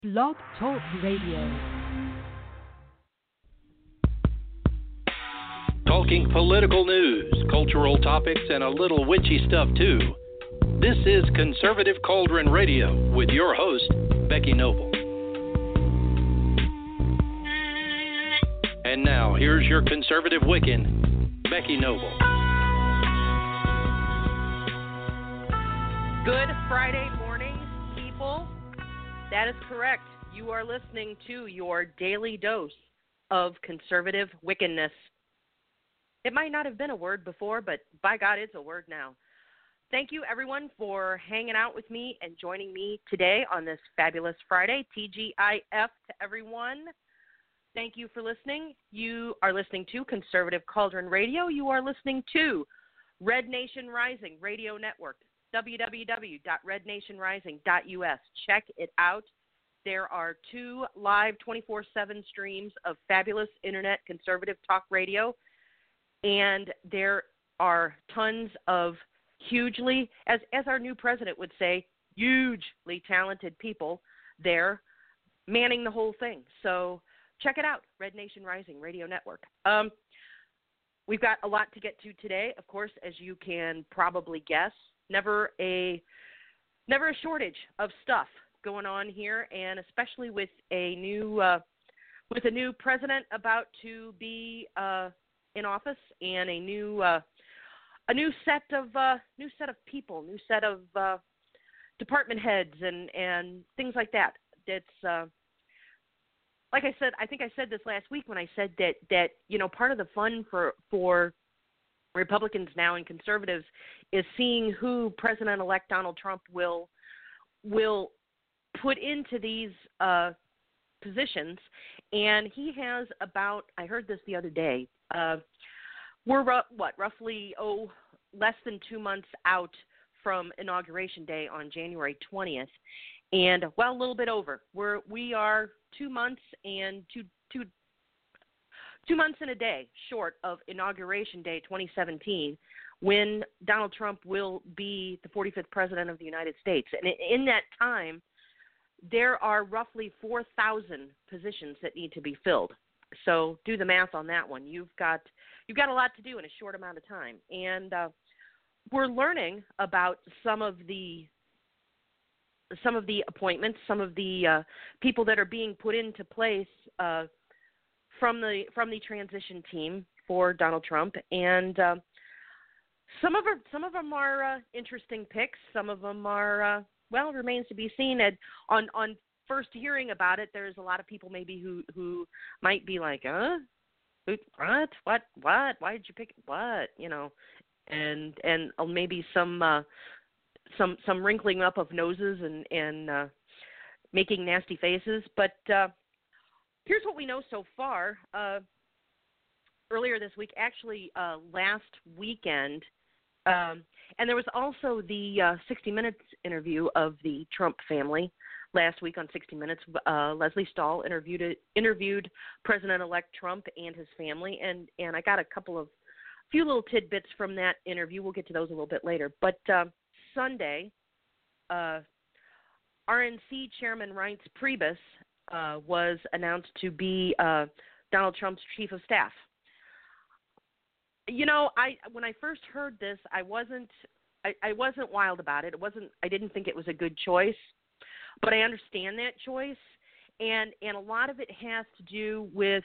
Blog Talk Radio. Talking political news, cultural topics, and a little witchy stuff too. This is Conservative Cauldron Radio with your host, Becky Noble. And now, here's your conservative Wiccan, Becky Noble. Good Friday morning, people. That is correct. You are listening to your daily dose of conservative Wiccanness. It might not have been a word before, but by God, it's a word now. Thank you, everyone, for hanging out with me and joining me today on this fabulous Friday. TGIF to everyone. Thank you for listening. You are listening to Conservative Cauldron Radio. You are listening to Red Nation Rising Radio Network, www.rednationrising.us. Check it out. There are 2 live 24/7 streams of fabulous internet conservative talk radio, and there are tons of hugely, as our new president would say, hugely talented people there manning the whole thing. So check it out, Red Nation Rising Radio Network. We've got a lot to get to today, of course, as you can probably guess. Never a shortage of stuff going on here, and especially with a new president about to be in office, and a new set of people, new set of department heads and things like that. It's like I said, I think I said this last week when I said that part of the fun for Republicans now and conservatives is seeing who President-elect Donald Trump will put into these positions. And he has about, I heard this the other day, we're roughly less than 2 months out from Inauguration Day on January 20th, and a little bit over. We are 2 months and two months and a day short of Inauguration Day 2017, when Donald Trump will be the 45th president of the United States. And in that time, there are roughly 4,000 positions that need to be filled. So do the math on that one. You've got a lot to do in a short amount of time, and we're learning about some of the appointments, some of the people that are being put into place from the transition team for Donald Trump, and some of them are interesting picks. Some of them are remains to be seen. And on first hearing about it, there's a lot of people maybe who might be like, what, why did you pick it? What, and maybe some wrinkling up of noses and making nasty faces. But here's what we know so far. Earlier this week, actually last weekend, and there was also the 60 Minutes interview of the Trump family last week on 60 Minutes. Leslie Stahl interviewed President-elect Trump and his family, and I got a few little tidbits from that interview. We'll get to those a little bit later. But Sunday, RNC Chairman Reince Priebus was announced to be Donald Trump's chief of staff. When I first heard this, I wasn't wild about it. I didn't think it was a good choice, but I understand that choice, and a lot of it has to do with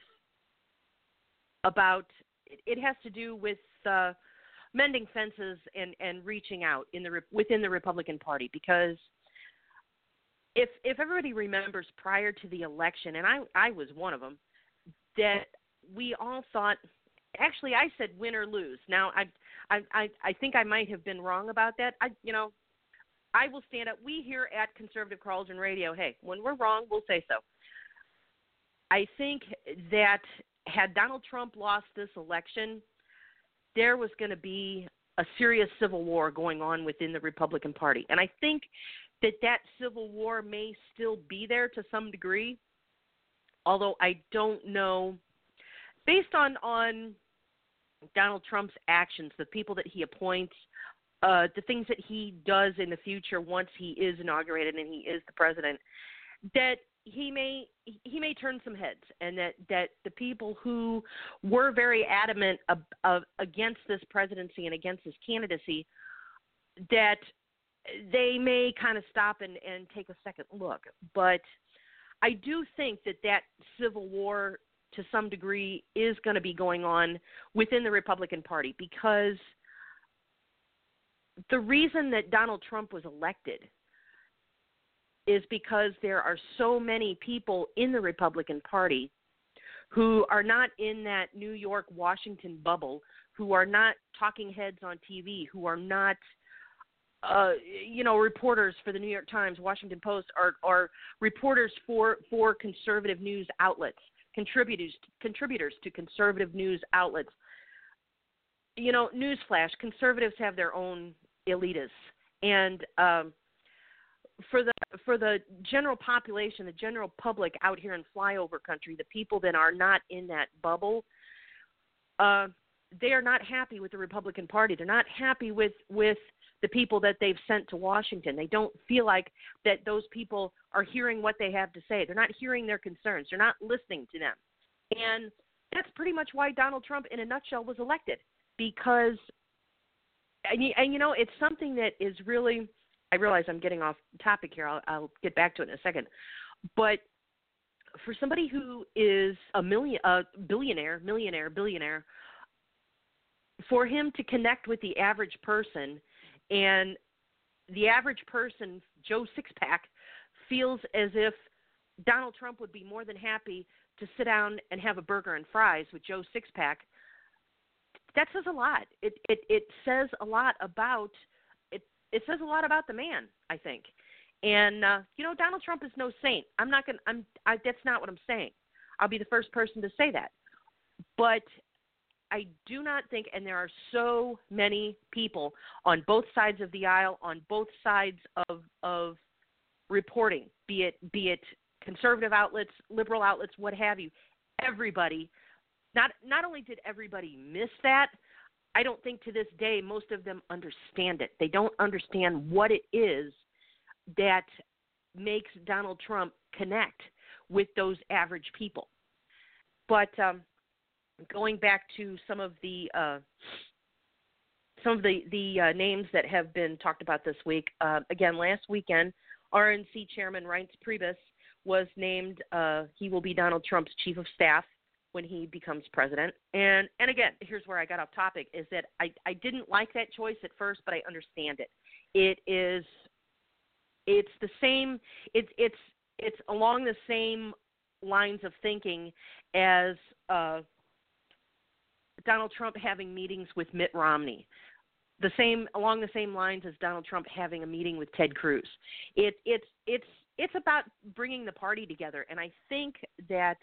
mending fences and reaching out within the Republican Party, because if everybody remembers prior to the election, and I was one of them, that we all thought. Actually, I said win or lose. Now, I think I might have been wrong about that. I will stand up. We here at Conservative Cauldron Radio, hey, when we're wrong, we'll say so. I think that had Donald Trump lost this election, there was going to be a serious civil war going on within the Republican Party. And I think that civil war may still be there to some degree, although I don't know. Based on Donald Trump's actions, the people that he appoints, the things that he does in the future once he is inaugurated and he is the president, that he may turn some heads, and that the people who were very adamant against this presidency and against this candidacy, that they may kind of stop and take a second look. But I do think that civil war to some degree is going to be going on within the Republican Party, because the reason that Donald Trump was elected is because there are so many people in the Republican Party who are not in that New York, Washington bubble, who are not talking heads on TV, who are not, reporters for the New York Times, Washington Post, or reporters for conservative news outlets, contributors to conservative news outlets. Newsflash, conservatives have their own elitists, and for the general population, the general public out here in flyover country, the people that are not in that bubble, they are not happy with the Republican Party. They're not happy with the people that they've sent to Washington. They don't feel like that those people are hearing what they have to say. They're not hearing their concerns. They're not listening to them. And that's pretty much why Donald Trump, in a nutshell, was elected, because it's something that is really, I realize I'm getting off topic here. I'll get back to it in a second. But for somebody who is a billionaire, for him to connect with the average person, and the average person, Joe Sixpack, feels as if Donald Trump would be more than happy to sit down and have a burger and fries with Joe Sixpack, that says a lot. It says a lot about it says a lot about the man, I think. And Donald Trump is no saint. That's not what I'm saying. I'll be the first person to say that. But I do not think, and there are so many people on both sides of the aisle, on both sides of reporting, be it conservative outlets, liberal outlets, what have you. Everybody, not only did everybody miss that, I don't think to this day most of them understand it. They don't understand what it is that makes Donald Trump connect with those average people. But going back to some of the names that have been talked about this week, again, last weekend, RNC Chairman Reince Priebus was named. He will be Donald Trump's chief of staff when he becomes president. And again, here's where I got off topic, is that I didn't like that choice at first, but I understand it. It's the same. It's along the same lines of thinking as Donald Trump having meetings with Mitt Romney. Along the same lines as Donald Trump having a meeting with Ted Cruz. It's about bringing the party together, and I think that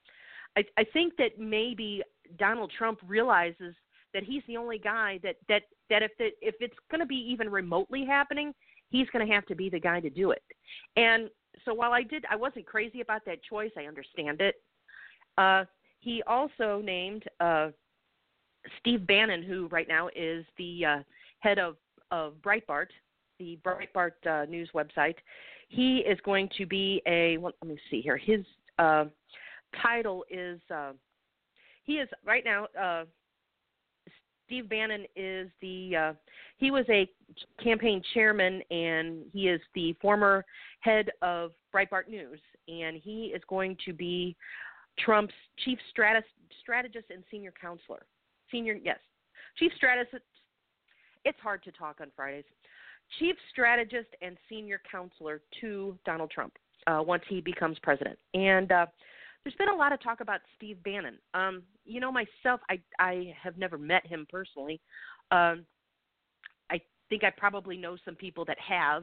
maybe Donald Trump realizes that he's the only guy that if it's going to be even remotely happening, he's going to have to be the guy to do it. And so while I wasn't crazy about that choice, I understand it. He also named Steve Bannon, who right now is the head of Breitbart, the Breitbart news website. He is going to be let me see here. His title is he is right now. Steve Bannon is he was a campaign chairman, and he is the former head of Breitbart News, and he is going to be Trump's chief strategist and senior counselor. Chief strategist. It's hard to talk on Fridays. Chief strategist and senior counselor to Donald Trump once he becomes president. And there's been a lot of talk about Steve Bannon. Myself, I have never met him personally. I think I probably know some people that have.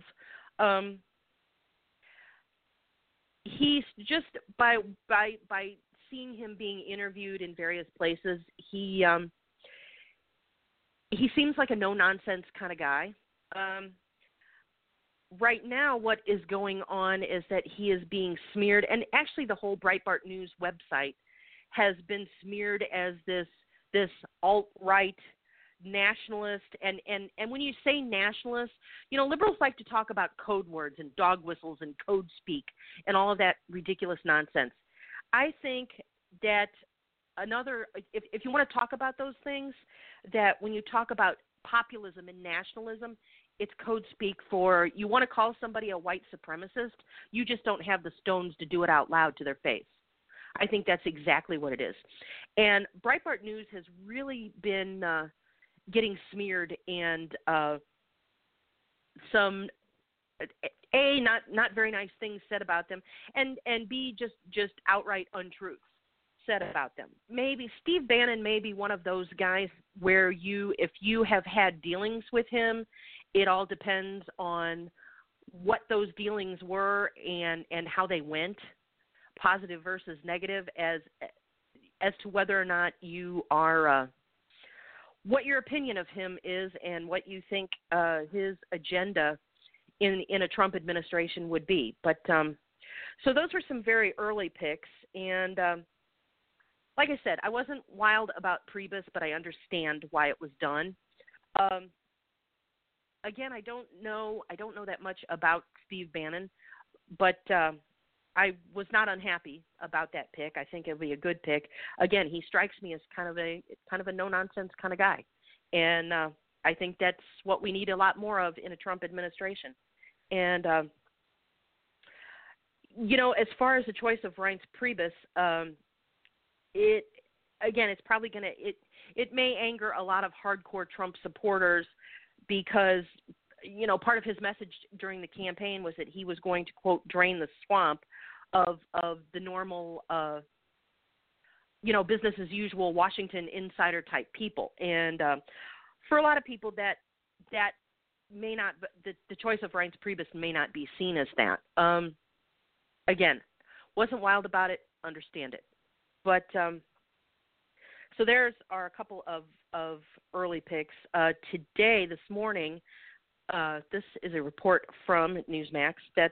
He's just by seeing him being interviewed in various places, he seems like a no-nonsense kind of guy. Right now, what is going on is that he is being smeared, and actually the whole Breitbart News website has been smeared as this alt-right nationalist, and when you say nationalist, liberals like to talk about code words and dog whistles and code speak and all of that ridiculous nonsense. I think that if you want to talk about those things, that when you talk about populism and nationalism, it's code speak for, you want to call somebody a white supremacist, you just don't have the stones to do it out loud to their face. I think that's exactly what it is. And Breitbart News has really been getting smeared, and some A, not very nice things said about them, and B, just outright untruths said about them. Maybe Steve Bannon may be one of those guys where if you have had dealings with him, it all depends on what those dealings were and how they went, positive versus negative, as to whether or not you are what your opinion of him is and what you think his agenda in a Trump administration would be. But so those were some very early picks, and like I said, I wasn't wild about Priebus, but I understand why it was done. Again, I don't know that much about Steve Bannon, but I was not unhappy about that pick. I think it'll be a good pick. Again, he strikes me as kind of a no nonsense kind of guy, and I think that's what we need a lot more of in a Trump administration. And as far as the choice of Reince Priebus, it's probably going to it may anger a lot of hardcore Trump supporters, because part of his message during the campaign was that he was going to, quote, drain the swamp of the normal business as usual Washington insider type people. And for a lot of people that may not, the choice of Reince Priebus may not be seen as that. Again, wasn't wild about it, understand it. But so there's are a couple of early picks. Today, this morning, this is a report from Newsmax that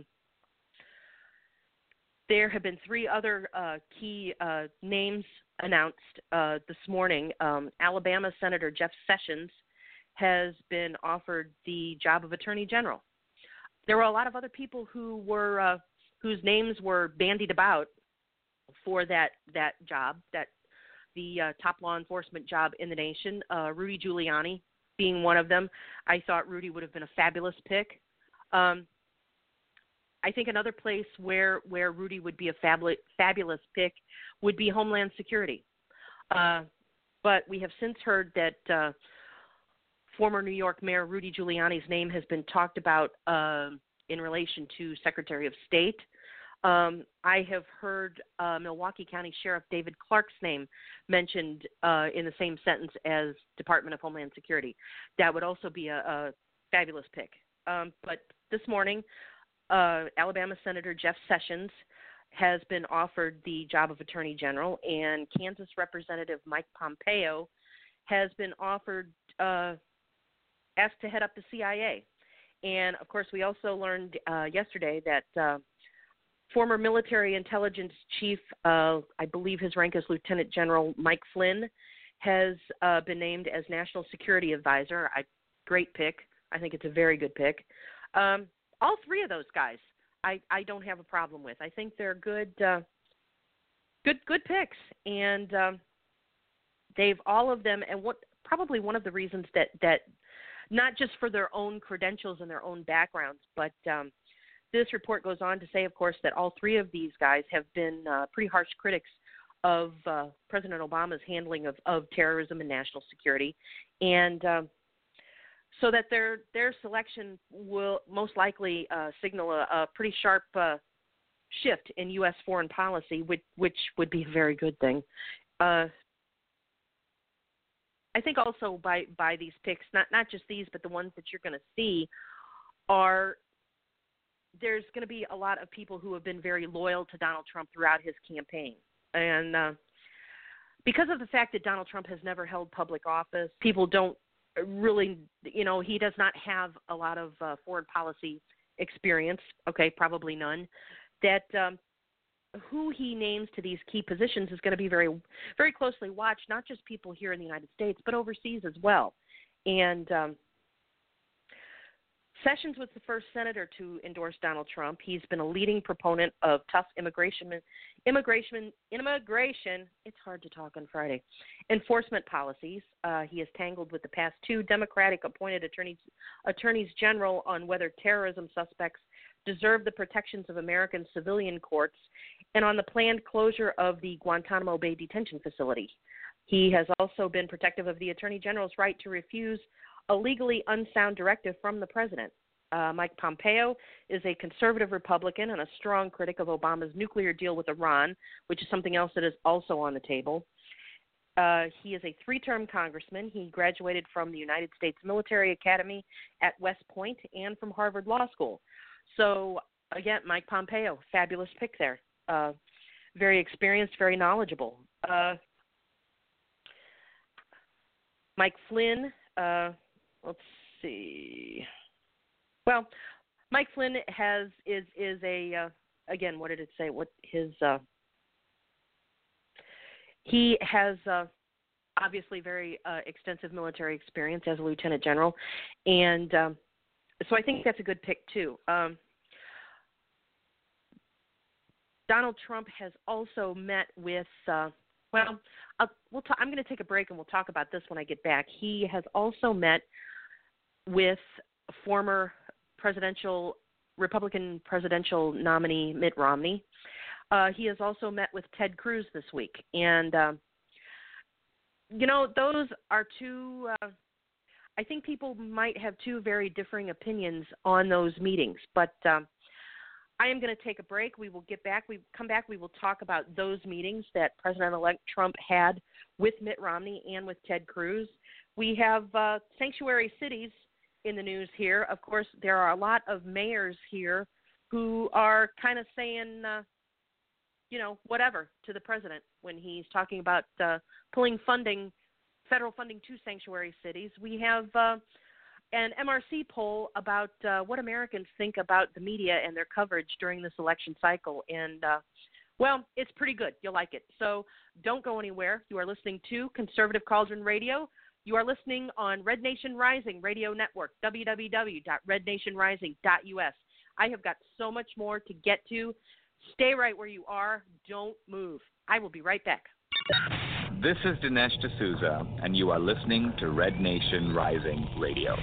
there have been three other key names announced this morning. Alabama Senator Jeff Sessions has been offered the job of Attorney General. There were a lot of other people who were whose names were bandied about for that job, the top law enforcement job in the nation. Rudy Giuliani being one of them. I thought Rudy would have been a fabulous pick. I think another place where Rudy would be a fabulous pick would be Homeland Security. But we have since heard that former New York Mayor Rudy Giuliani's name has been talked about in relation to Secretary of State. I have heard Milwaukee County Sheriff David Clark's name mentioned in the same sentence as Department of Homeland Security. That would also be a fabulous pick. But this morning, Alabama Senator Jeff Sessions has been offered the job of Attorney General, and Kansas Representative Mike Pompeo has been offered, asked to head up the CIA. And, of course, we also learned yesterday that former military intelligence chief, I believe his rank is Lieutenant General Mike Flynn, has been named as National Security Advisor. Great pick. I think it's a very good pick. All three of those guys, I don't have a problem with. I think they're good picks, and they've all of them. And probably one of the reasons that not just for their own credentials and their own backgrounds, but this report goes on to say, of course, that all three of these guys have been pretty harsh critics of President Obama's handling of terrorism and national security, and so that their selection will most likely signal a pretty sharp shift in U.S. foreign policy, which would be a very good thing. I think also by these picks, not just these, but the ones that you're going to see, there's going to be a lot of people who have been very loyal to Donald Trump throughout his campaign. And because of the fact that Donald Trump has never held public office, people don't really, he does not have a lot of foreign policy experience, okay, probably none, that who he names to these key positions is going to be very, very closely watched, not just people here in the United States, but overseas as well. And Sessions was the first senator to endorse Donald Trump. He's been a leading proponent of tough immigration, it's hard to talk on Friday, enforcement policies. He is tangled with the past two Democratic-appointed attorneys general on whether terrorism suspects deserve the protections of American civilian courts and on the planned closure of the Guantanamo Bay detention facility. He has also been protective of the Attorney General's right to refuse a legally unsound directive from the president. Mike Pompeo is a conservative Republican and a strong critic of Obama's nuclear deal with Iran, which is something else that is also on the table. He is a three-term congressman. He graduated from the United States Military Academy at West Point and from Harvard Law School. So, again, Mike Pompeo, fabulous pick there. Very experienced, very knowledgeable. Mike Flynn, let's see. Well, Mike Flynn is a again, what did it say? What his he has obviously very extensive military experience as a lieutenant general, and so I think that's a good pick too. Donald Trump has also met with. I'm going to take a break and we'll talk about this when I get back. He has also met with former Republican presidential nominee Mitt Romney. He has also met with Ted Cruz this week. And, those are two, I think people might have two very differing opinions on those meetings. But I am going to take a break. We will get back. We come back. We will talk about those meetings that President-elect Trump had with Mitt Romney and with Ted Cruz. We have sanctuary cities in the news here. Of course, there are a lot of mayors here who are kind of saying, whatever to the president when he's talking about pulling federal funding to sanctuary cities. We have an MRC poll about what Americans think about the media and their coverage during this election cycle. And, it's pretty good. You'll like it. So don't go anywhere. You are listening to Conservative Cauldron Radio. You are listening on Red Nation Rising Radio Network, www.rednationrising.us. I have got so much more to get to. Stay right where you are. Don't move. I will be right back. This is Dinesh D'Souza, and you are listening to Red Nation Rising Radio.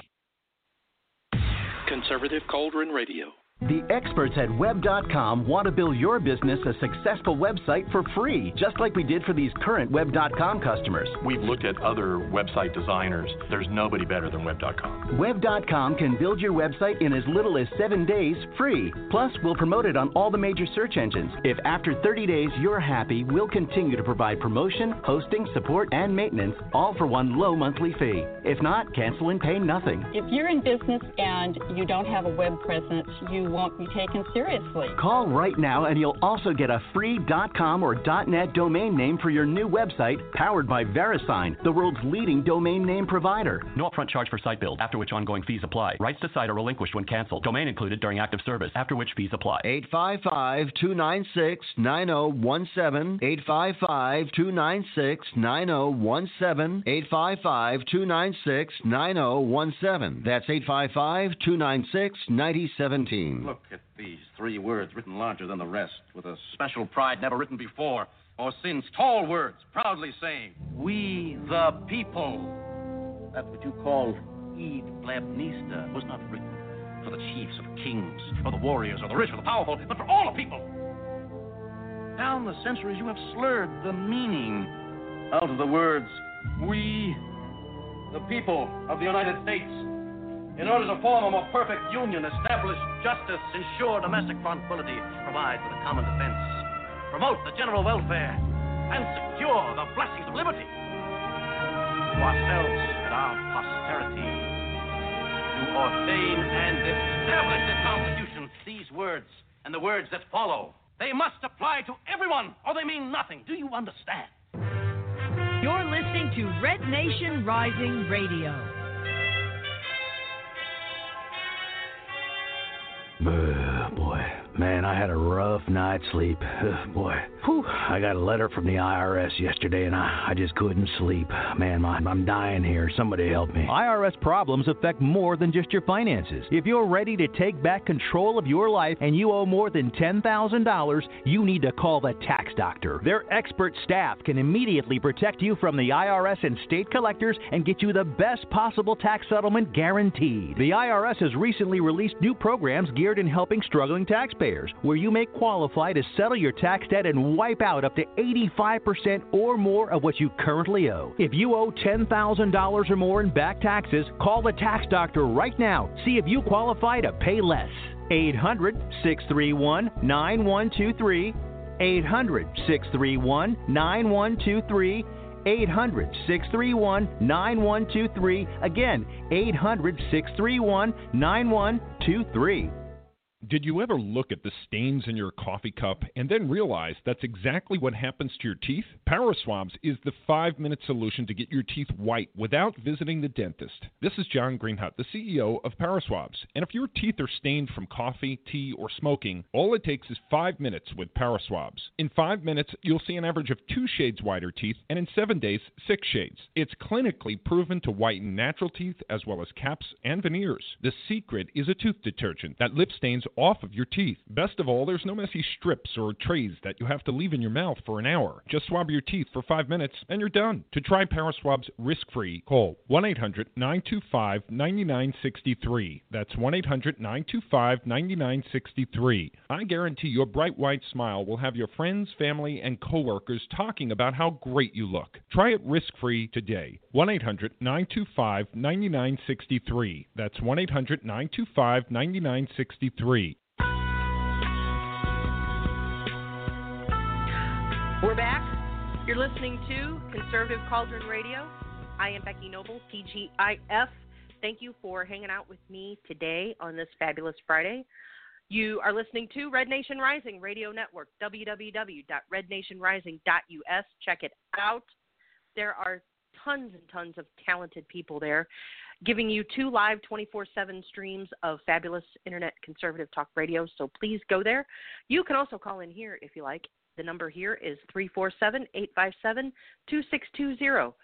Conservative Cauldron Radio. The experts at Web.com want to build your business a successful website for free, just like we did for these current Web.com customers. We've looked at other website designers. There's nobody better than Web.com. Web.com can build your website in as little as 7 days free. Plus, we'll promote it on all the major search engines. If after 30 days you're happy, we'll continue to provide promotion, hosting, support, and maintenance, all for one low monthly fee. If not, cancel and pay nothing. If you're in business and you don't have a web presence, you won't be taken seriously. Call right now and you'll also get a free .com or .net domain name for your new website, powered by VeriSign, the world's leading domain name provider. No upfront charge for site build, after which ongoing fees apply. Rights to site are relinquished when canceled. Domain included during active service, after which fees apply. 855-296-9017. 855-296-9017. 855-296-9017. That's 855-296-9017. Look at these three words written larger than the rest, with a special pride never written before or since. Tall words, proudly saying, "We the people." That what you call Id Blabnista was not written for the chiefs or the kings or the warriors or the rich or the powerful, but for all the people. Down the centuries, you have slurred the meaning out of the words, "We the people of the United States," in order to form a more perfect union, establish justice, ensure domestic tranquility, provide for the common defense, promote the general welfare, and secure the blessings of liberty. To ourselves and our posterity, to ordain and establish the Constitution, these words and the words that follow, they must apply to everyone, or they mean nothing. Do you understand? You're listening to Red Nation Rising Radio. Boy, Man, I had a rough night's sleep. Ugh, boy. Whew. I got a letter from the IRS yesterday, and I just couldn't sleep. Man, I'm dying here. Somebody help me. IRS problems affect more than just your finances. If you're ready to take back control of your life and you owe more than $10,000, you need to call the Tax Doctor. Their expert staff can immediately protect you from the IRS and state collectors and get you the best possible tax settlement guaranteed. The IRS has recently released new programs geared in helping struggling taxpayers, where you may qualify to settle your tax debt and wipe out up to 85% or more of what you currently owe. If you owe $10,000 or more in back taxes, call the Tax Doctor right now. See if you qualify to pay less. 800-631-9123. 800-631-9123. 800-631-9123. Again, 800-631-9123. Did you ever look at the stains in your coffee cup and then realize that's exactly what happens to your teeth? Paraswabs is the 5-minute solution to get your teeth white without visiting the dentist. This is John Greenhut, the CEO of Paraswabs. And if your teeth are stained from coffee, tea, or smoking, all it takes is 5 minutes with Paraswabs. In 5 minutes, you'll see an average of 2 shades whiter teeth, and in 7 days, 6 shades. It's clinically proven to whiten natural teeth as well as caps and veneers. The secret is a tooth detergent that lifts stains off of your teeth. Best of all, there's no messy strips or trays that you have to leave in your mouth for an hour. Just swab your teeth for 5 minutes and you're done. To try Paraswabs risk-free, call 1-800-925-9963. That's 1-800-925-9963. I guarantee your bright white smile will have your friends, family, and coworkers talking about how great you look. Try it risk-free today. 1-800-925-9963. That's 1-800-925-9963. We're back. You're listening to Conservative Cauldron Radio. I am Becky Noble, TGIF. Thank you for hanging out with me today on this fabulous Friday. You are listening to Red Nation Rising Radio Network, www.rednationrising.us. Check it out. There are tons and tons of talented people there, giving you 2 live 24/7 streams of fabulous internet conservative talk radio, so please go there. You can also call in here if you like. The number here is 347-857-2620,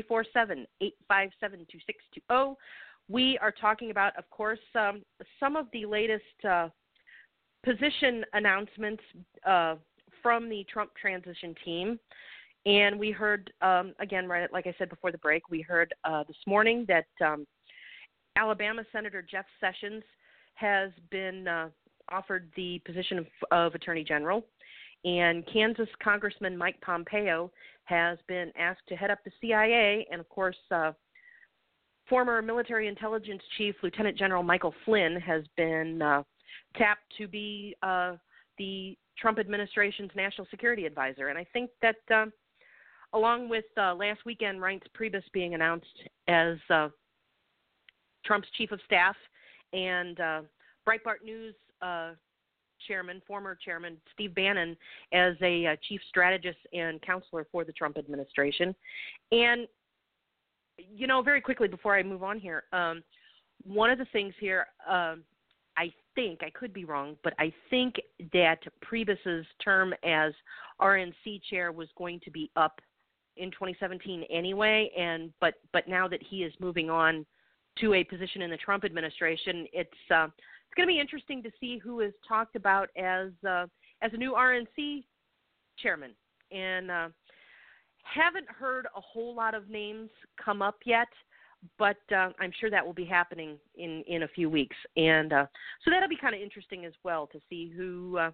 347-857-2620. We are talking about, of course, some of the latest position announcements from the Trump transition team. And we heard, again, right, like I said before the break, we heard this morning that Alabama Senator Jeff Sessions has been offered the position of Attorney General. And Kansas Congressman Mike Pompeo has been asked to head up the CIA. And, of course, former military intelligence chief Lieutenant General Michael Flynn has been tapped to be the Trump administration's national security advisor. And I think that along with last weekend, Reince Priebus being announced as Trump's chief of staff and Breitbart News former chairman Steve Bannon as a chief strategist and counselor for the Trump administration. And, you know, very quickly before I move on here, one of the things here, I think, I could be wrong, but I think that Priebus's term as RNC chair was going to be up in 2017 anyway, but now that he is moving on to a position in the Trump administration, it's going to be interesting to see who is talked about as a new RNC chairman. And haven't heard a whole lot of names come up yet, but I'm sure that will be happening in a few weeks. And so that'll be kind of interesting as well to see whose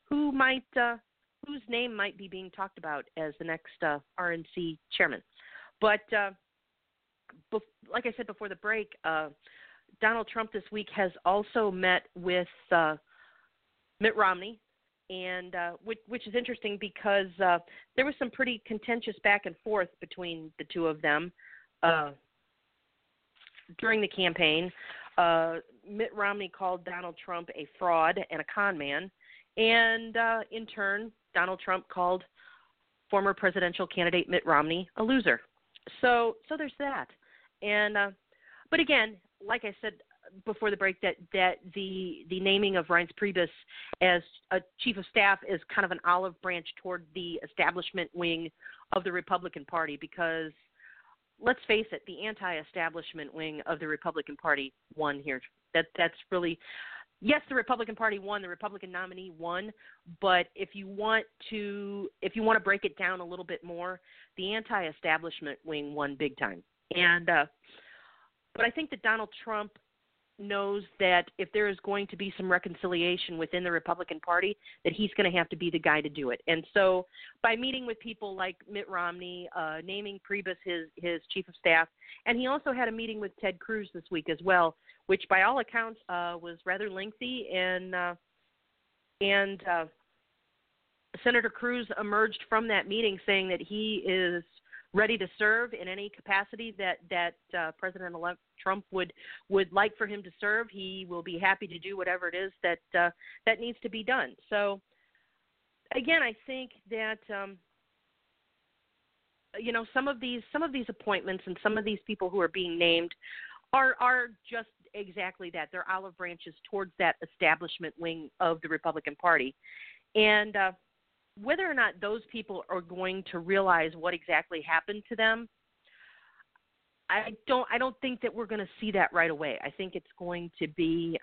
name might be being talked about as the next RNC chairman. But like I said before the break, Donald Trump this week has also met with Mitt Romney, and which is interesting because there was some pretty contentious back and forth between the two of them during the campaign. Mitt Romney called Donald Trump a fraud and a con man, and in turn, Donald Trump called former presidential candidate Mitt Romney a loser. So there's that. And but again, like I said before the break that the naming of Reince Priebus as a chief of staff is kind of an olive branch toward the establishment wing of the Republican Party, because let's face it, the anti-establishment wing of the Republican Party won here. That's really, yes, the Republican Party won, the Republican nominee won, but if you want to break it down a little bit more, the anti-establishment wing won big time. And but I think that Donald Trump knows that if there is going to be some reconciliation within the Republican Party, that he's going to have to be the guy to do it. And so by meeting with people like Mitt Romney, naming Priebus his chief of staff, and he also had a meeting with Ted Cruz this week as well, which by all accounts was rather lengthy, and Senator Cruz emerged from that meeting saying that he is ready to serve in any capacity that President-elect Trump would like for him to serve. He will be happy to do whatever it is that needs to be done. So, again, I think that some of these appointments and some of these people who are being named are just exactly that. They're olive branches towards that establishment wing of the Republican Party, and whether or not those people are going to realize what exactly happened to them, I don't think that we're going to see that right away. I think it's going to be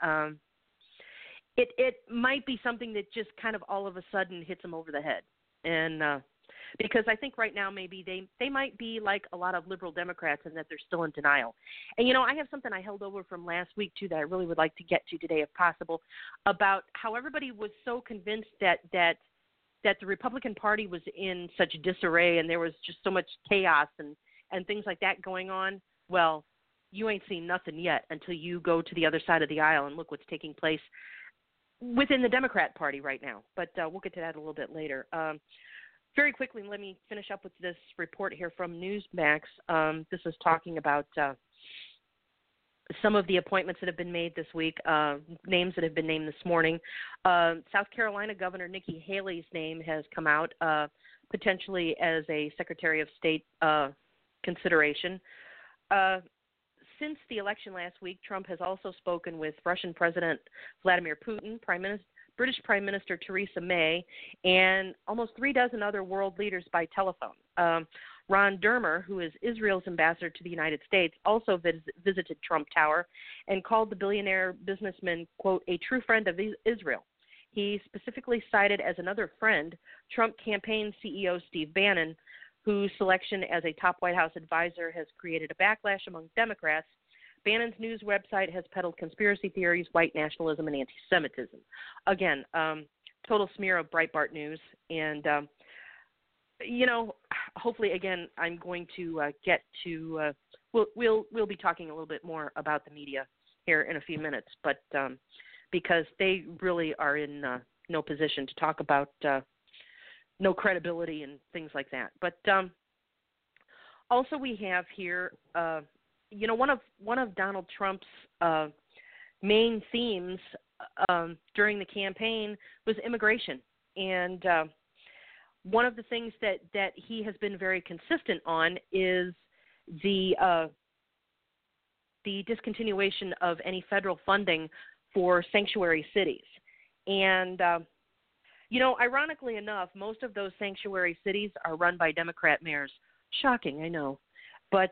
it might be something that just kind of all of a sudden hits them over the head, and because I think right now maybe they might be like a lot of liberal Democrats in that they're still in denial. And I have something I held over from last week too that I really would like to get to today if possible, about how everybody was so convinced that the Republican Party was in such disarray and there was just so much chaos and things like that going on. Well, you ain't seen nothing yet until you go to the other side of the aisle and look what's taking place within the Democrat Party right now. But we'll get to that a little bit later. Very quickly, let me finish up with this report here from Newsmax. This is talking about some of the appointments that have been made this week, names that have been named this morning. South Carolina Governor Nikki Haley's name has come out, potentially as a Secretary of State consideration. Since the election last week, Trump has also spoken with Russian President Vladimir Putin, British Prime Minister Theresa May, and almost 36 other world leaders by telephone. Ron Dermer, who is Israel's ambassador to the United States, also visited Trump Tower and called the billionaire businessman, quote, a true friend of Israel. He specifically cited as another friend Trump campaign CEO Steve Bannon, whose selection as a top White House advisor has created a backlash among Democrats. Bannon's news website has peddled conspiracy theories, white nationalism, and anti-Semitism. Again, total smear of Breitbart News. And, hopefully, again, I'm going to get to we'll be talking a little bit more about the media here in a few minutes, but because they really are in no position to talk about no credibility and things like that. But also we have here, one of Donald Trump's main themes during the campaign was immigration, and one of the things that he has been very consistent on is the discontinuation of any federal funding for sanctuary cities. And, ironically enough, most of those sanctuary cities are run by Democrat mayors. Shocking, I know. But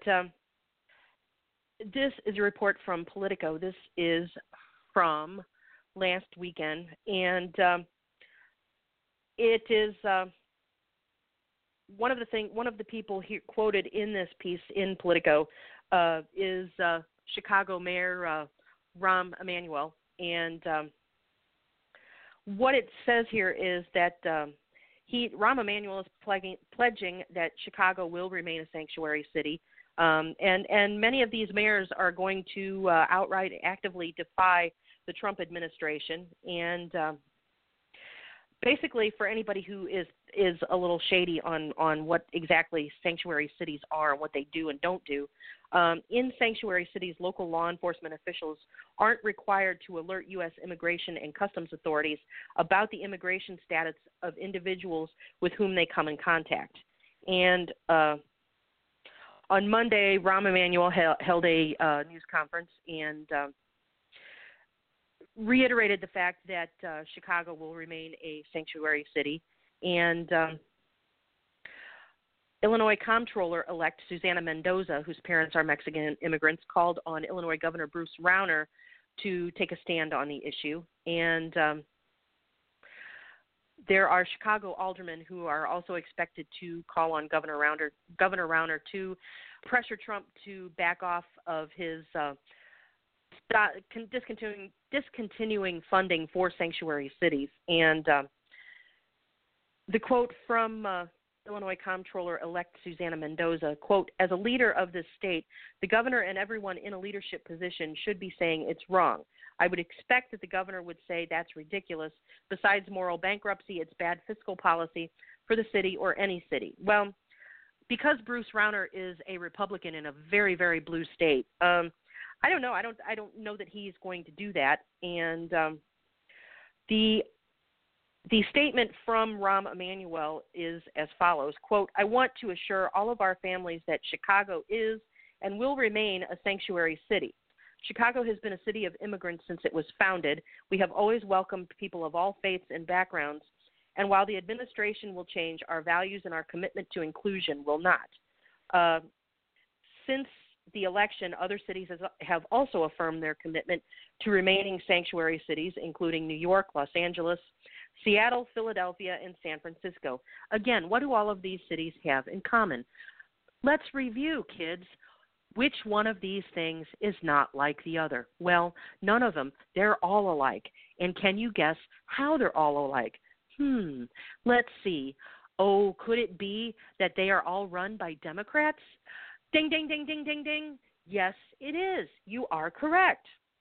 this is a report from Politico. This is from last weekend. And it is one of the people here quoted in this piece in Politico is Chicago Mayor Rahm Emanuel, and what it says here is that Rahm Emanuel is pledging that Chicago will remain a sanctuary city, and many of these mayors are going to outright actively defy the Trump administration, and basically, for anybody who is a little shady on what exactly sanctuary cities are and what they do and don't do, in sanctuary cities, local law enforcement officials aren't required to alert U.S. Immigration and Customs authorities about the immigration status of individuals with whom they come in contact. And on Monday, Rahm Emanuel held a news conference, and reiterated the fact that Chicago will remain a sanctuary city. And Illinois Comptroller-elect Susana Mendoza, whose parents are Mexican immigrants, called on Illinois Governor Bruce Rauner to take a stand on the issue. And there are Chicago aldermen who are also expected to call on Governor Rauner to pressure Trump to back off of his discontinuing funding for sanctuary cities. And the quote from Illinois Comptroller-elect Susana Mendoza, quote, "As a leader of this state, the governor and everyone in a leadership position should be saying it's wrong. I would expect that the governor would say that's ridiculous. Besides moral bankruptcy, it's bad fiscal policy for the city or any city." Well, because Bruce Rauner is a Republican in a very, very blue state, I don't know. I don't know that he's going to do that. And the statement from Rahm Emanuel is as follows, quote, "I want to assure all of our families that Chicago is and will remain a sanctuary city. Chicago has been a city of immigrants since it was founded. We have always welcomed people of all faiths and backgrounds. And while the administration will change, our values and our commitment to inclusion will not. Since the election, other cities have also affirmed their commitment to remaining sanctuary cities, including New York, Los Angeles, Seattle, Philadelphia, and San Francisco. Again, what do all of these cities have in common? Let's review, kids. Which one of these things is not like the other? Well, none of them. They're all alike. And can you guess how they're all alike? Let's see. Oh, could it be that they are all run by Democrats? Ding, ding, ding, ding, ding, ding. Yes, it is. You are correct.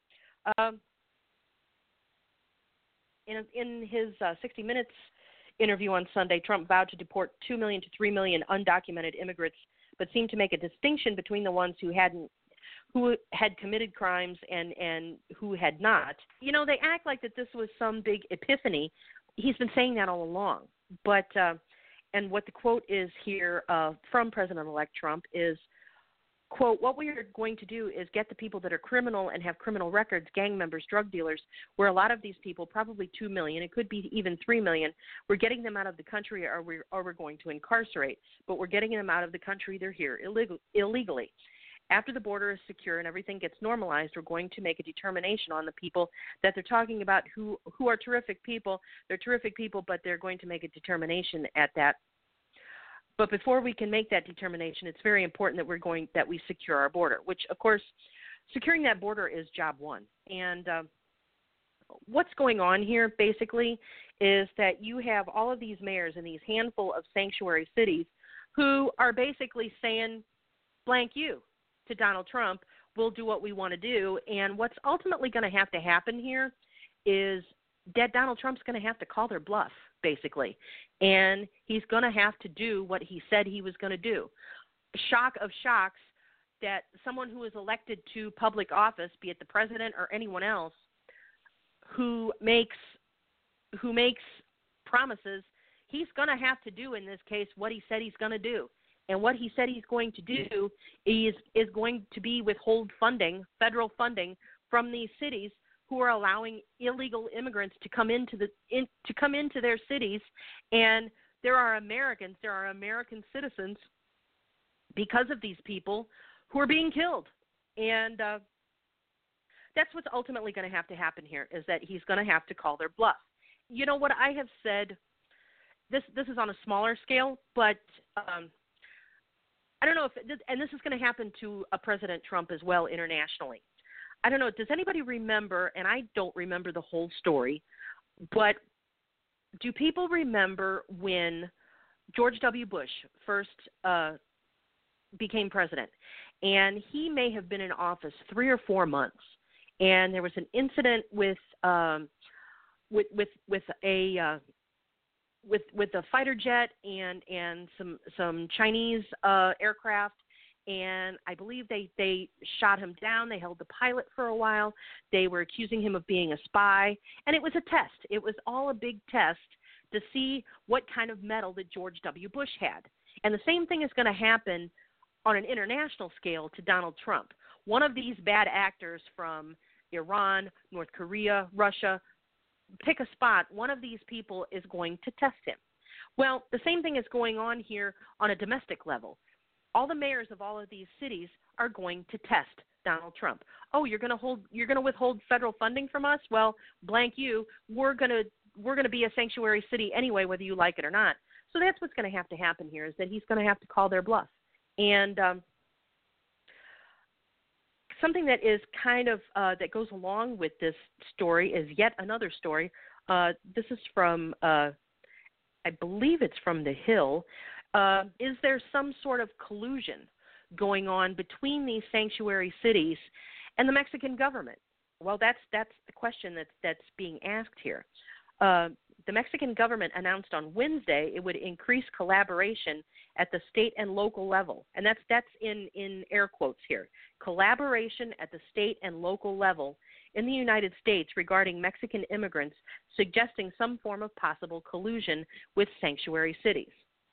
In his 60 Minutes interview on Sunday, Trump vowed to deport 2 million to 3 million undocumented immigrants, but seemed to make a distinction between the ones who had committed crimes and who had not. You know, they act like that this was some big epiphany. He's been saying that all along. But and what the quote is here from President-elect Trump is, quote, "What we are going to do is get the people that are criminal and have criminal records, gang members, drug dealers, where a lot of these people, probably 2 million, it could be even 3 million, we're getting them out of the country or we're going to incarcerate. But we're getting them out of the country. They're here illegally. After the border is secure and everything gets normalized, we're going to make a determination on the people that they're talking about who are terrific people. They're terrific people, but they're going to make a determination at that. But before we can make that determination, it's very important that we secure our border, which, of course, securing that border is job one. And what's going on here, basically, is that you have all of these mayors in these handful of sanctuary cities who are basically saying, blank you, to Donald Trump. We'll do what we want to do. And what's ultimately going to have to happen here is that Donald Trump's going to have to call their bluff, basically. And he's going to have to do what he said he was going to do. Shock of shocks that someone who is elected to public office, be it the president or anyone else, who makes promises, he's going to have to do in this case what he said he's going to do. And what he said he's going to do is going to be withhold funding, federal funding, from these cities who are allowing illegal immigrants to come into their cities. And there are American citizens, because of these people, who are being killed. And that's what's ultimately going to happen here, is that he's going to have to call their bluff. You know what I have said, this is on a smaller scale, but I don't know and this is going to happen to President Trump as well internationally. I don't know, does anybody remember, and I don't remember the whole story, but do people remember when George W. Bush first became president? And he may have been in office 3 or 4 months, and there was an incident with a fighter jet and some Chinese aircraft. And I believe they shot him down. They held the pilot for a while. They were accusing him of being a spy. And it was a test. It was all a big test to see what kind of mettle that George W. Bush had. And the same thing is going to happen on an international scale to Donald Trump. One of these bad actors from Iran, North Korea, Russia. Pick a spot. One of these people is going to test him. Well, the same thing is going on here on a domestic level. All the mayors of all of these cities are going to test Donald Trump. Oh, you're going to withhold federal funding from us? Well, blank you. We're going to be a sanctuary city anyway, whether you like it or not. So that's what's going to have to happen here, is that he's going to have to call their bluff. And something that is kind of that goes along with this story is yet another story. This is from, I believe it's from The Hill. Is there some sort of collusion going on between these sanctuary cities and the Mexican government? Well, that's the question that's being asked here. The Mexican government announced on Wednesday it would increase collaboration at the state and local level, and that's in air quotes here. Collaboration at the state and local level in the United States regarding Mexican immigrants, suggesting some form of possible collusion with sanctuary cities.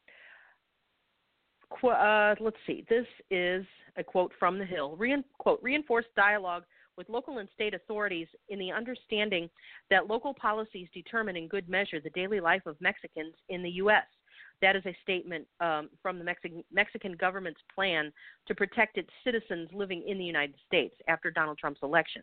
Let's see. This is a quote from The Hill. Reinforced dialogue with local and state authorities in the understanding that local policies determine in good measure the daily life of Mexicans in the U.S. That is a statement from the Mexican government's plan to protect its citizens living in the United States after Donald Trump's election.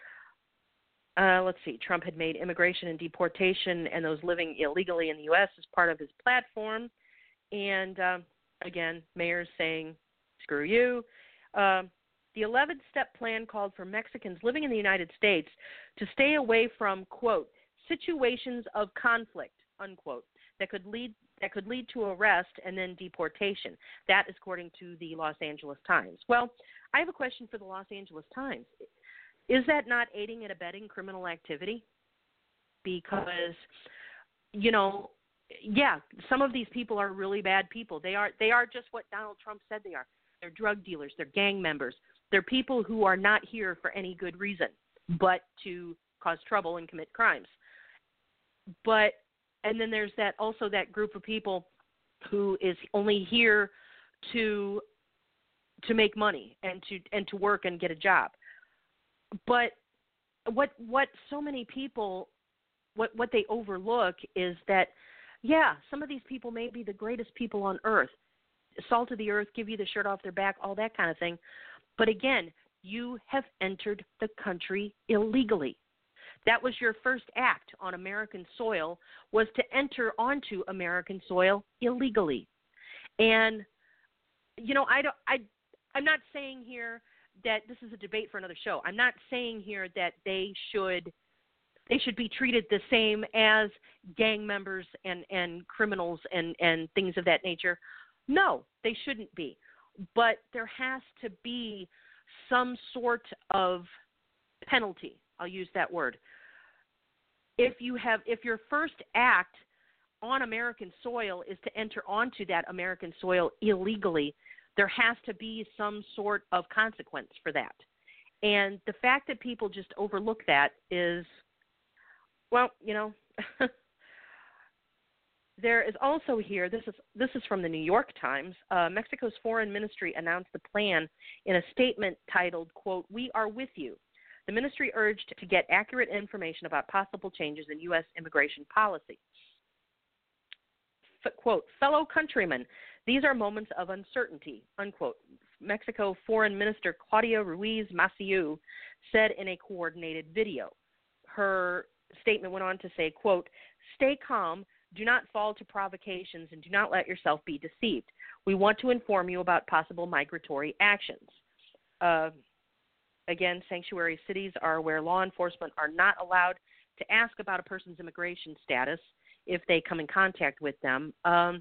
Let's see. Trump had made immigration and deportation and those living illegally in the U.S. as part of his platform. And, again, mayors saying, screw you. The 11-step plan called for Mexicans living in the United States to stay away from, quote, situations of conflict, unquote, that could lead to arrest and then deportation. That is according to the Los Angeles Times. Well, I have a question for the Los Angeles Times. Is that not aiding and abetting criminal activity? Because, some of these people are really bad people. They are just what Donald Trump said they are. They're drug dealers. They're gang members. They're people who are not here for any good reason but to cause trouble and commit crimes. And then there's that group of people who is only here to make money and to work and get a job. But what so many people what they overlook is that some of these people may be the greatest people on earth. Salt of the earth, give you the shirt off their back, all that kind of thing. But again, you have entered the country illegally. That was your first act on American soil, was to enter onto American soil illegally. And, I'm not saying here that this is a debate for another show. I'm not saying here that they should be treated the same as gang members and criminals and things of that nature. No, they shouldn't be. But there has to be some sort of penalty. I'll use that word. If your first act on American soil is to enter onto that American soil illegally, there has to be some sort of consequence for that. And the fact that people just overlook that is, there is also here, this is from the New York Times, Mexico's foreign ministry announced the plan in a statement titled, quote, "We are with you." The ministry urged to get accurate information about possible changes in U.S. immigration policy. Quote, "Fellow countrymen, these are moments of uncertainty," unquote. Mexico Foreign Minister Claudia Ruiz Massieu said in a coordinated video. Her statement went on to say, quote, "Stay calm. Do not fall to provocations and do not let yourself be deceived. We want to inform you about possible migratory actions." Again, sanctuary cities are where law enforcement are not allowed to ask about a person's immigration status if they come in contact with them.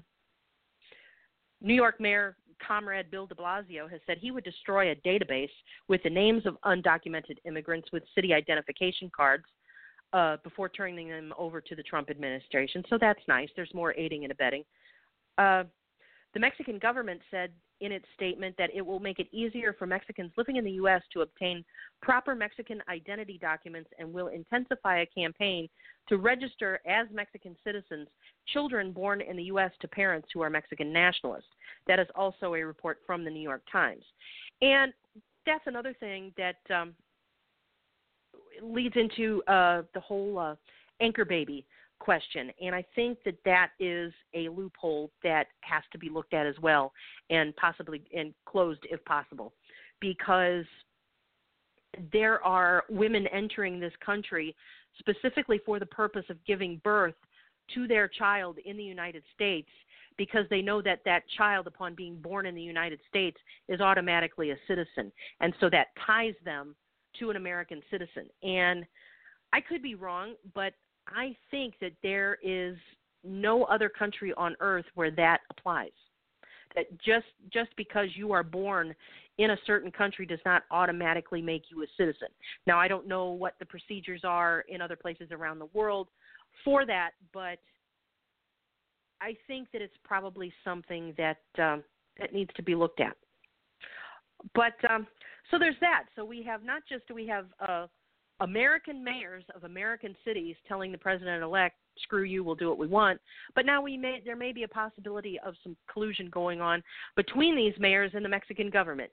New York Mayor Comrade Bill de Blasio has said he would destroy a database with the names of undocumented immigrants with city identification cards before turning them over to the Trump administration. So that's nice. There's more aiding and abetting. The Mexican government said in its statement that it will make it easier for Mexicans living in the U.S. to obtain proper Mexican identity documents and will intensify a campaign to register as Mexican citizens children born in the U.S. to parents who are Mexican nationalists. That is also a report from the New York Times. And that's another thing that leads into the whole anchor baby question, and I think that is a loophole that has to be looked at as well, and possibly closed if possible, because there are women entering this country specifically for the purpose of giving birth to their child in the United States, because they know that child, upon being born in the United States, is automatically a citizen, and so that ties them to an American citizen. And I could be wrong, but I think that there is no other country on earth where that applies. That just because you are born in a certain country does not automatically make you a citizen. Now, I don't know what the procedures are in other places around the world for that, but I think that it's probably something that that needs to be looked at. But so there's that. So we have American mayors of American cities telling the president-elect, screw you, we'll do what we want. But now there may be a possibility of some collusion going on between these mayors and the Mexican government.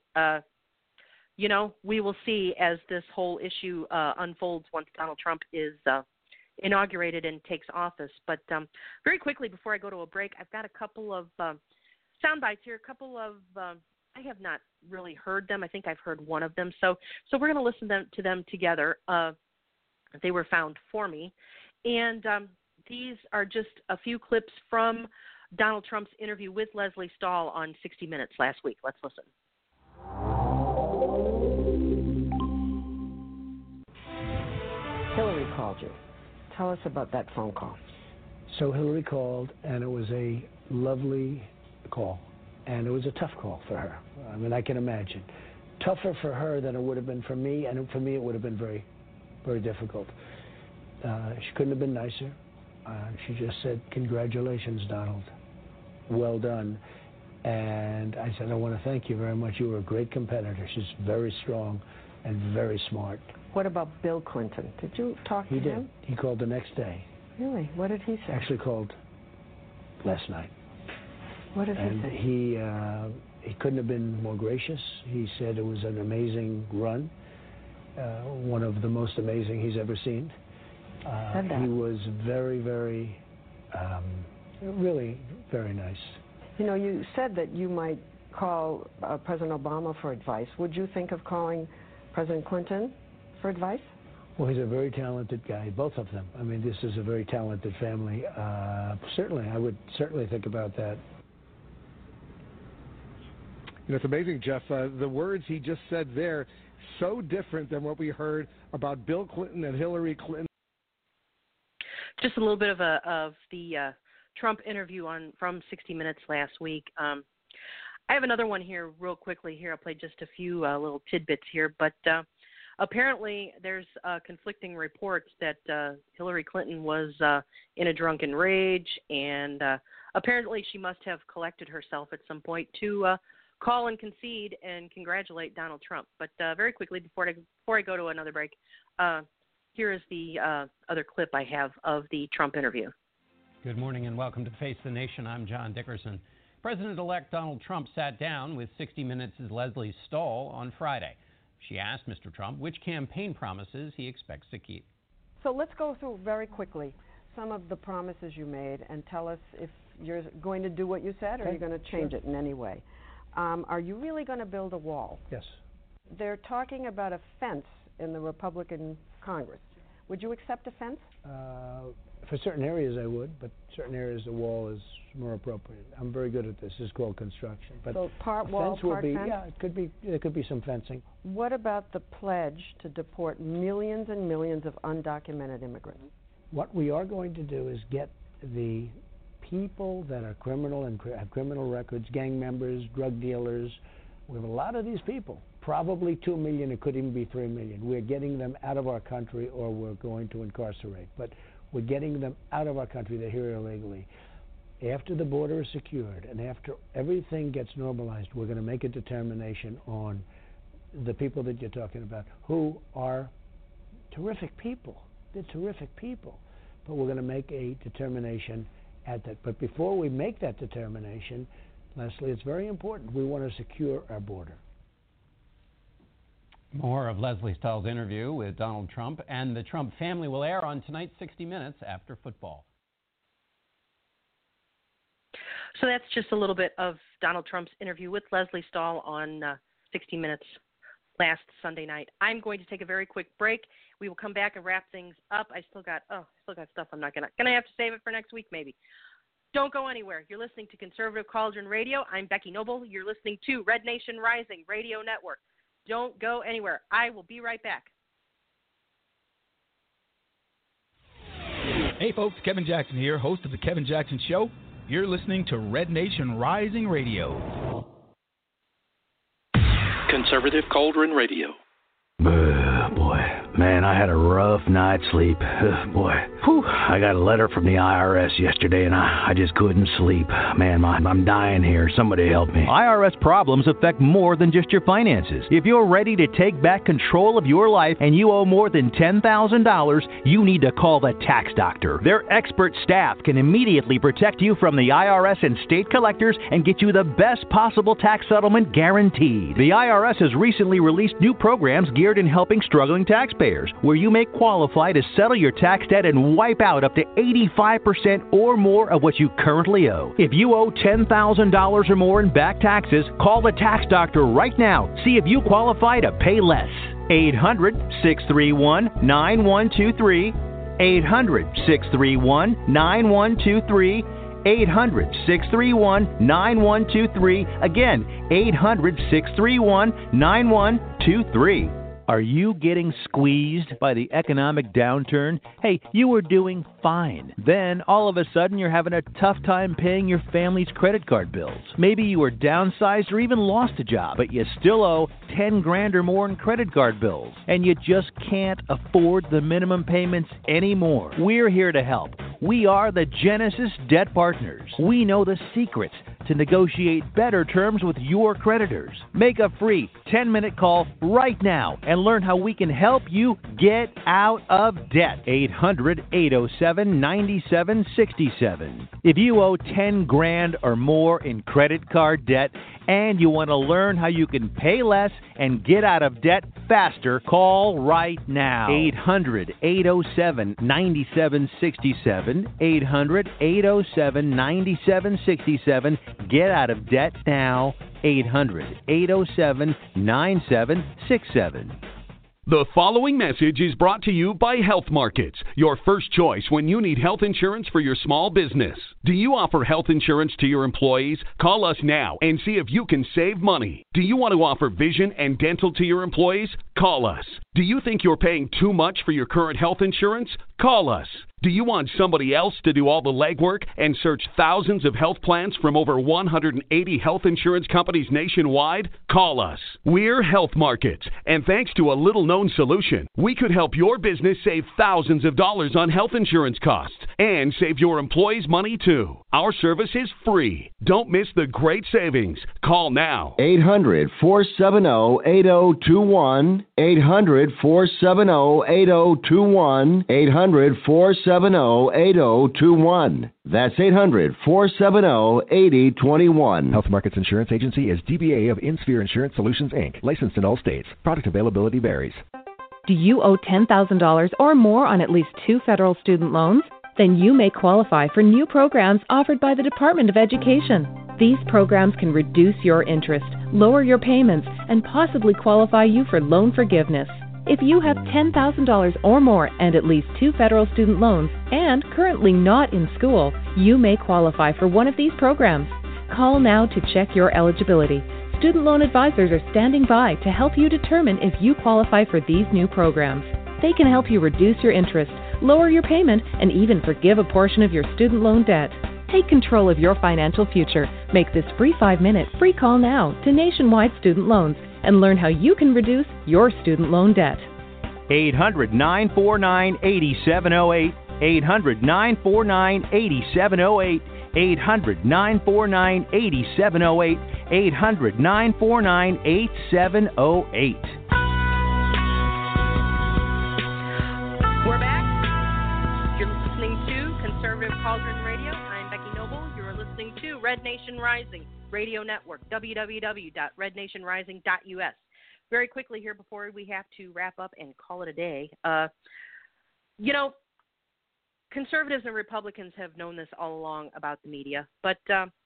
We will see as this whole issue unfolds once Donald Trump is inaugurated and takes office. But very quickly, before I go to a break, I've got a couple of sound bites here, I have not really heard them. I think I've heard one of them. So we're going to listen to them together. They were found for me. And these are just a few clips from Donald Trump's interview with Lesley Stahl on 60 Minutes last week. Let's listen. Hillary called you. Tell us about that phone call. So Hillary called, and it was a lovely call. And it was a tough call for her. I mean, I can imagine. Tougher for her than it would have been for me, and for me it would have been very, very difficult. She couldn't have been nicer. She just said, "Congratulations, Donald. Well done." And I said, "I want to thank you very much. You were a great competitor." She's very strong and very smart. What about Bill Clinton? Did you talk to him? He did. He called the next day. Really? What did he say? Actually called last night. What did he say? He couldn't have been more gracious. He said it was an amazing run, one of the most amazing he's ever seen. Said that. He was very, very, really very nice. You said that you might call President Obama for advice. Would you think of calling President Clinton for advice? Well, he's a very talented guy, both of them. I mean, this is a very talented family. Certainly, I would certainly think about that. It's amazing, Jeff. The words he just said there, so different than what we heard about Bill Clinton and Hillary Clinton. Just a little bit of the Trump interview from 60 Minutes last week. I have another one here real quickly. Here, I'll play just a few little tidbits here. But apparently there's conflicting reports that Hillary Clinton was in a drunken rage, and apparently she must have collected herself at some point to call and concede and congratulate Donald Trump. But very quickly, before I go to another break, here is the other clip I have of the Trump interview. Good morning and welcome to Face the Nation. I'm John Dickerson. President-elect Donald Trump sat down with 60 Minutes' Lesley Stahl on Friday. She asked Mr. Trump which campaign promises he expects to keep. So let's go through very quickly some of the promises you made and tell us if you're going to do what you said or you're going to change it in any way. Are you really going to build a wall? Yes. They're talking about a fence in the Republican Congress. Would you accept a fence? For certain areas I would, but certain areas the wall is more appropriate. I'm very good at this. It's called construction. But so part wall, part fence? Yeah, it could be. There could be some fencing. What about the pledge to deport millions and millions of undocumented immigrants? What we are going to do is get the people that are criminal and have criminal records, gang members, drug dealers. We have a lot of these people, probably 2 million, it could even be 3 million. We're getting them out of our country or we're going to incarcerate. But we're getting them out of our country. They're here illegally. After the border is secured and after everything gets normalized, we're going to make a determination on the people that you're talking about, who are terrific people. They're terrific people. But we're going to make a determination at that. But before we make that determination, Lesley, it's very important. We want to secure our border. More of Leslie Stahl's interview with Donald Trump and the Trump family will air on tonight's 60 Minutes after football. So that's just a little bit of Donald Trump's interview with Leslie Stahl on 60 Minutes last Sunday night. I'm going to take a very quick break. We will come back and wrap things up. I still got stuff I'm not gonna have to save it for next week maybe. Don't go anywhere. You're listening to Conservative Cauldron Radio. I'm Becky Noble. You're listening to Red Nation Rising Radio Network. Don't go anywhere. I will be right back. Hey folks, Kevin Jackson here, host of The Kevin Jackson Show. You're listening to Red Nation Rising Radio. Conservative Cauldron Radio. Boy, man, I had a rough night's sleep. Boy, I got a letter from the IRS yesterday, and I just couldn't sleep. Man, I'm dying here. Somebody help me. IRS problems affect more than just your finances. If you're ready to take back control of your life and you owe more than $10,000, you need to call the Tax Doctor. Their expert staff can immediately protect you from the IRS and state collectors and get you the best possible tax settlement guaranteed. The IRS has recently released new programs geared in helping struggling taxpayers, where you may qualify to settle your tax debt and wipe out up to 85% or more of what you currently owe. If you owe $10,000 or more in back taxes, call the Tax Doctor right now. See if you qualify to pay less. 800-631-9123. 800-631-9123. 800-631-9123. Again, 800-631-9123. Are you getting squeezed by the economic downturn? Hey, you were doing fine. Then, all of a sudden, you're having a tough time paying your family's credit card bills. Maybe you were downsized or even lost a job, but you still owe $10,000 or more in credit card bills, and you just can't afford the minimum payments anymore. We're here to help. We are the Genesis Debt Partners. We know the secrets to negotiate better terms with your creditors. Make a free 10-minute call right now and learn how we can help you get out of debt. 800-807-9767. If you owe $10,000 or more in credit card debt and you want to learn how you can pay less and get out of debt faster, call right now. 800-807-9767. 800-807-9767. Get out of debt now. 800-807-9767. The following message is brought to you by Health Markets, your first choice when you need health insurance for your small business. Do you offer health insurance to your employees? Call us now and see if you can save money. Do you want to offer vision and dental to your employees? Call us. Do you think you're paying too much for your current health insurance? Call us. Do you want somebody else to do all the legwork and search thousands of health plans from over 180 health insurance companies nationwide? Call us. We're Health Markets, and thanks to a little-known solution, we could help your business save thousands of dollars on health insurance costs and save your employees money too. Our service is free. Don't miss the great savings. Call now. 800-470-8021. 800-470-8021. 800-470-8021. That's 800-470-8021. Health Markets Insurance Agency is DBA of InSphere Insurance Solutions, Inc., licensed in all states. Product availability varies. Do you owe $10,000 or more on at least 2 federal student loans? Then you may qualify for new programs offered by the Department of Education. These programs can reduce your interest, lower your payments, and possibly qualify you for loan forgiveness. If you have $10,000 or more and at least 2 federal student loans and currently not in school, you may qualify for one of these programs. Call now to check your eligibility. Student loan advisors are standing by to help you determine if you qualify for these new programs. They can help you reduce your interest, lower your payment, and even forgive a portion of your student loan debt. Take control of your financial future. Make this free 5-minute free call now to Nationwide Student Loans and learn how you can reduce your student loan debt. 800-949-8708. 800-949-8708. 800-949-8708. 800-949-8708. We're back. You're listening to Conservative Cauldron Radio. I'm Becky Noble. You're listening to Red Nation Rising Radio Network, www.rednationrising.us. very quickly here before we have to wrap up and call it a day. Conservatives and Republicans have known this all along about the media, but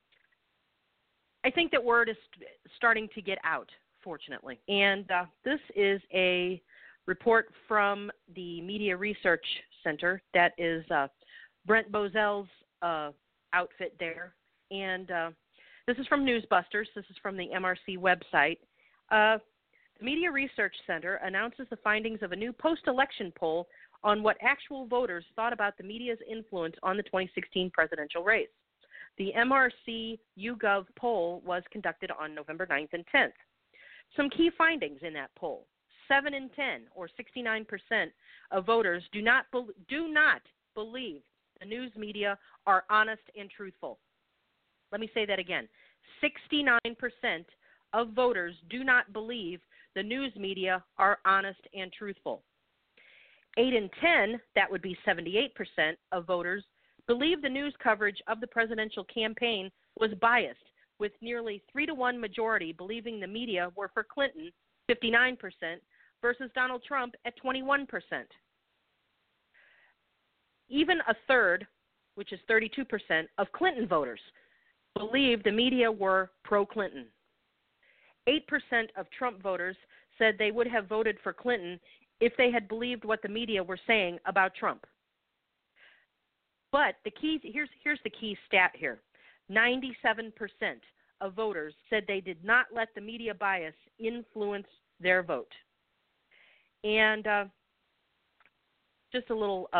I think that word is starting to get out, fortunately. And this is a report from the Media Research Center that is Brent Bozell's outfit there. And this is from Newsbusters. This is from the MRC website. The Media Research Center announces the findings of a new post-election poll on what actual voters thought about the media's influence on the 2016 presidential race. The MRC YouGov poll was conducted on November 9th and 10th. Some key findings in that poll. 7 in 10, or 69% of voters, do not believe the news media are honest and truthful. Let me say that again. 69% of voters do not believe the news media are honest and truthful. 8 in 10, that would be 78% of voters, believe the news coverage of the presidential campaign was biased, with nearly 3-to-1 majority believing the media were for Clinton, 59%, versus Donald Trump at 21%. Even a third, which is 32%, of Clinton voters believed the media were pro-Clinton. 8% of Trump voters said they would have voted for Clinton if they had believed what the media were saying about Trump. But here's the key stat here. 97% of voters said they did not let the media bias influence their vote. And just a little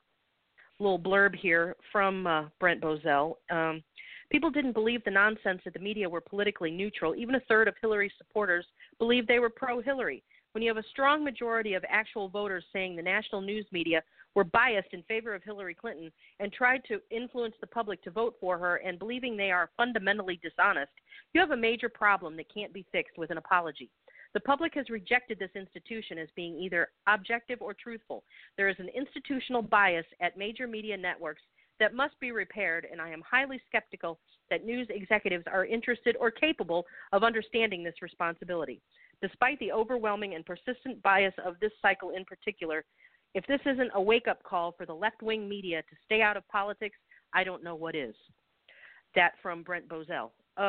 blurb here from Brent Bozell. People didn't believe the nonsense that the media were politically neutral. Even a third of Hillary supporters believed they were pro-Hillary. When you have a strong majority of actual voters saying the national news media were biased in favor of Hillary Clinton and tried to influence the public to vote for her and believing they are fundamentally dishonest, you have a major problem that can't be fixed with an apology. The public has rejected this institution as being either objective or truthful. There is an institutional bias at major media networks that must be repaired, and I am highly skeptical that news executives are interested or capable of understanding this responsibility. Despite the overwhelming and persistent bias of this cycle in particular, if this isn't a wake-up call for the left-wing media to stay out of politics, I don't know what is. That from Brent Bozell.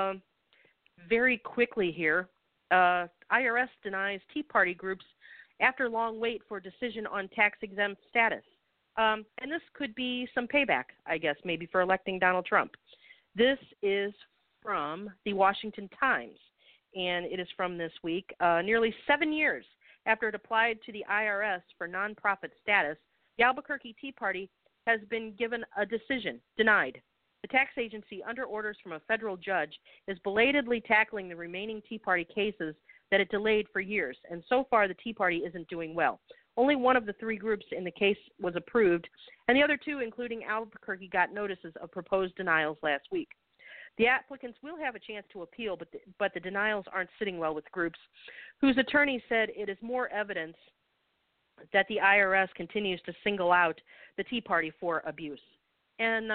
Very quickly here, IRS denies Tea Party groups after long wait for decision on tax-exempt status. And this could be some payback, I guess, maybe for electing Donald Trump. This is from the Washington Times, and it is from this week. Nearly 7 years after it applied to the IRS for nonprofit status, the Albuquerque Tea Party has been given a decision, denied. The tax agency, under orders from a federal judge, is belatedly tackling the remaining Tea Party cases that it delayed for years, and so far the Tea Party isn't doing well. Only one of the three groups in the case was approved, and the other two, including Albuquerque, got notices of proposed denials last week. The applicants will have a chance to appeal, but the denials aren't sitting well with groups whose attorney said it is more evidence that the IRS continues to single out the Tea Party for abuse. And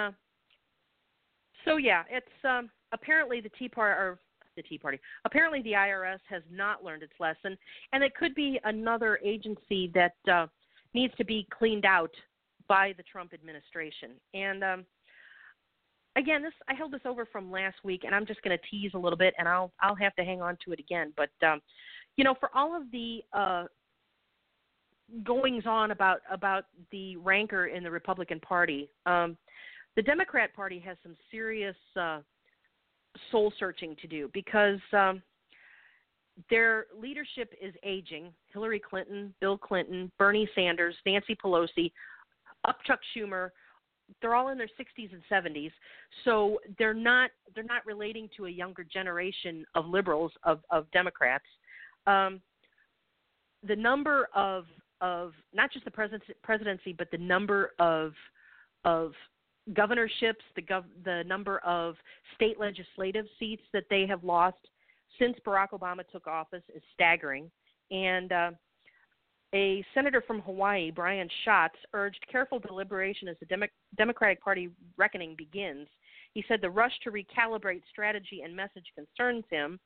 it's apparently apparently the IRS has not learned its lesson, and it could be another agency that needs to be cleaned out by the Trump administration. And again, I held this over from last week, and I'm just going to tease a little bit, and I'll have to hang on to it again. But for all of the goings on about the rancor in the Republican Party, the Democrat Party has some serious soul searching to do because their leadership is aging. Hillary Clinton, Bill Clinton, Bernie Sanders, Nancy Pelosi, Chuck Schumer, they're all in their 60s and 70s, so they're not relating to a younger generation of liberals, of Democrats. The number of not just the presidency, but the number of governorships, the number of state legislative seats that they have lost since Barack Obama took office is staggering. And a senator from Hawaii, Brian Schatz, urged careful deliberation as the Democratic Party reckoning begins. He said the rush to recalibrate strategy and message concerns him.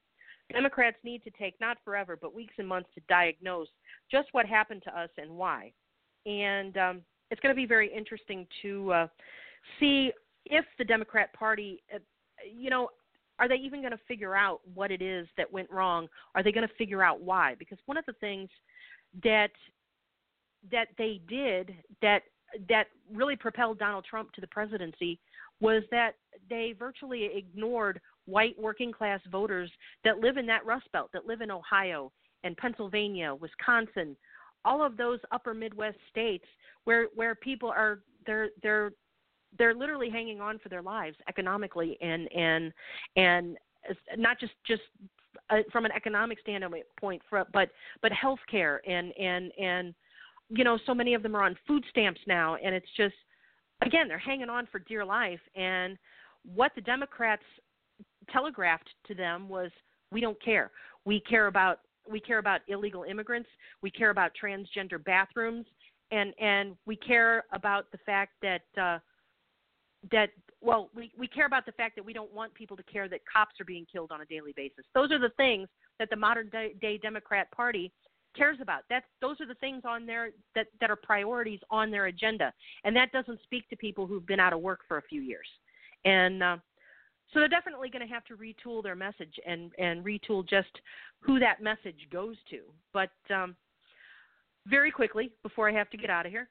Democrats need to take not forever, but weeks and months to diagnose just what happened to us and why. And it's going to be very interesting to see if the Democrat Party, are they even going to figure out what it is that went wrong? Are they going to figure out why? Because one of the things that they did that really propelled Donald Trump to the presidency was that they virtually ignored white working class voters that live in that Rust Belt, that live in Ohio and Pennsylvania, Wisconsin, all of those upper Midwest states where people are they're literally hanging on for their lives economically and not just from an economic standpoint, but health care and so many of them are on food stamps now, and it's just, again, they're hanging on for dear life. And what the Democrats telegraphed to them was, we don't care. We care about illegal immigrants. We care about transgender bathrooms, and we care about the fact that we care about the fact that we don't want people to care that cops are being killed on a daily basis. Those are the things that the modern day Democrat Party cares about. Those are the things on there that are priorities on their agenda, and that doesn't speak to people who've been out of work for a few years. And so they're definitely going to have to retool their message and retool just who that message goes to. But very quickly, before I have to get out of here,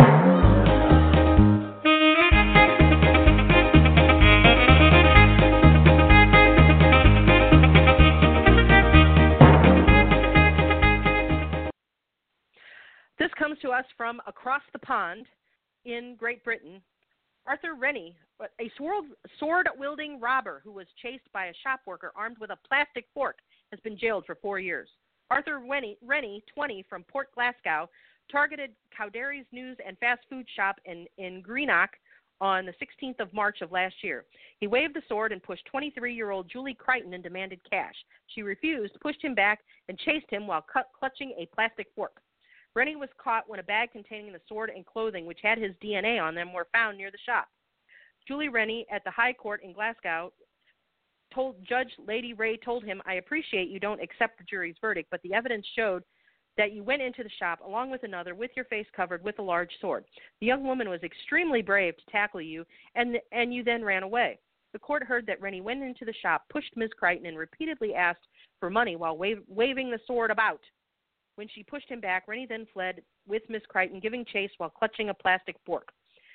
this comes to us from across the pond in Great Britain. Arthur Rennie, a sword-wielding robber who was chased by a shop worker armed with a plastic fork, has been jailed for 4 years. Arthur Rennie, 20, from Port Glasgow, targeted Cowderry's news and fast food shop in Greenock on the 16th of March of last year. He waved the sword and pushed 23-year-old Julie Crichton and demanded cash. She refused, pushed him back, and chased him while clutching a plastic fork. Rennie was caught when a bag containing the sword and clothing, which had his DNA on them, were found near the shop. Julie Rennie, at the High Court in Glasgow, told Judge Lady Ray told him, "I appreciate you don't accept the jury's verdict, but the evidence showed that you went into the shop along with another with your face covered with a large sword. The young woman was extremely brave to tackle you, and you then ran away." The court heard that Rennie went into the shop, pushed Ms. Crichton, and repeatedly asked for money while waving the sword about. When she pushed him back, Rennie then fled with Ms. Crichton, giving chase while clutching a plastic fork.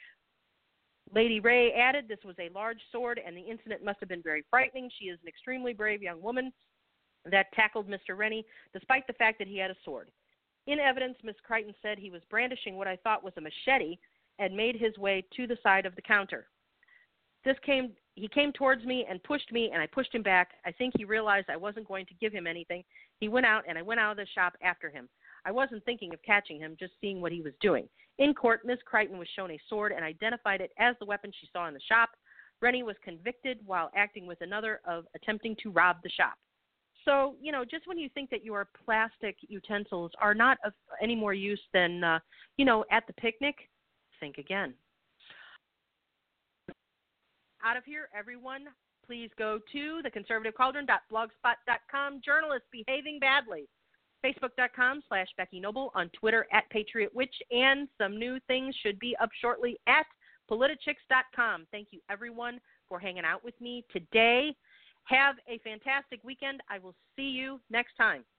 Lady Ray added this was a large sword, and the incident must have been very frightening. She is an extremely brave young woman that tackled Mr. Rennie, despite the fact that he had a sword. In evidence, Ms. Crichton said he was brandishing what I thought was a machete and made his way to the side of the counter. He came towards me and pushed me, and I pushed him back. I think he realized I wasn't going to give him anything. He went out, and I went out of the shop after him. I wasn't thinking of catching him, just seeing what he was doing. In court, Ms. Crichton was shown a sword and identified it as the weapon she saw in the shop. Rennie was convicted while acting with another of attempting to rob the shop. So, just when you think that your plastic utensils are not of any more use than, at the picnic, think again. Out of here, everyone, please go to theconservativecauldron.blogspot.com. Journalists behaving badly. Facebook.com/Becky Noble. On Twitter @PatriotWitch. And some new things should be up shortly at Politichicks.com. Thank you, everyone, for hanging out with me today. Have a fantastic weekend. I will see you next time.